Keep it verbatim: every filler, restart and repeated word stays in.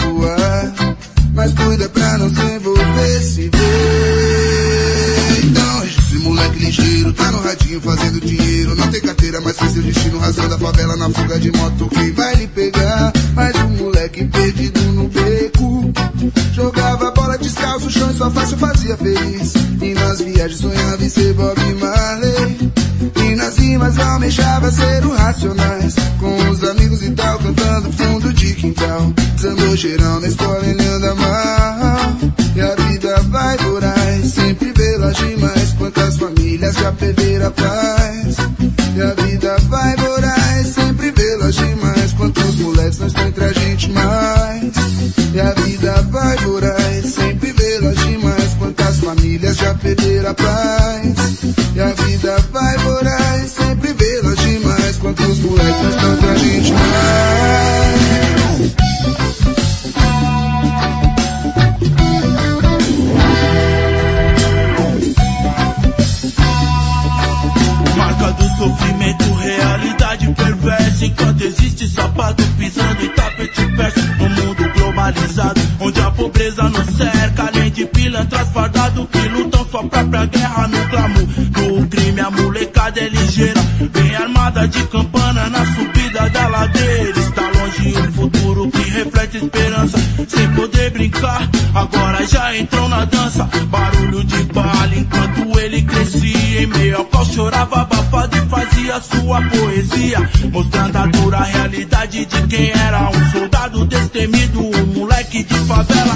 voar, mas cuida pra não se envolver, se vê. Então, esse moleque ligeiro tá no radinho fazendo dinheiro, não tem carteira, mas fez seu destino, rasgando a favela na fuga de moto. Quem vai lhe pegar? Mais um moleque perdido no beco, jogava bola descalço, chão e só fácil fazia feliz, e nas viagens sonhava em ser Bob Marley, e nas rimas almejava ser o Racionais, com os amigos e tal, cantando fundo de quintal, samba geral na escola ele anda mal, e a vida vai voraz, sempre belas demais, quantas famílias já perderam a paz, e a vida vai voraz, sempre belas demais, quantos moleques não estão entre a gente mais, e a vida vai voraz, sempre belas demais, quantas famílias já perderam a paz, e a vida vai voraz, sempre belas demais, quantos moleques não estão entre a gente mais. Marca do sofrimento, realidade perversa, enquanto existe sapato pisando em tapete persa, no mundo globalizado, onde a pobreza nos cerca, além de pilantras fardados que lutam sua própria guerra no clamor do crime. A molecada é ligeira, bem armada de campana na subida da ladeira, está longe o futuro que reflete esperança, sem poder brincar, agora já entrou na dança, barulho de bala enquanto ele crescia, em meio ao qual chorava abafado e fazia sua poesia, mostrando a dura realidade de quem era um soldado destemido, um moleque de favela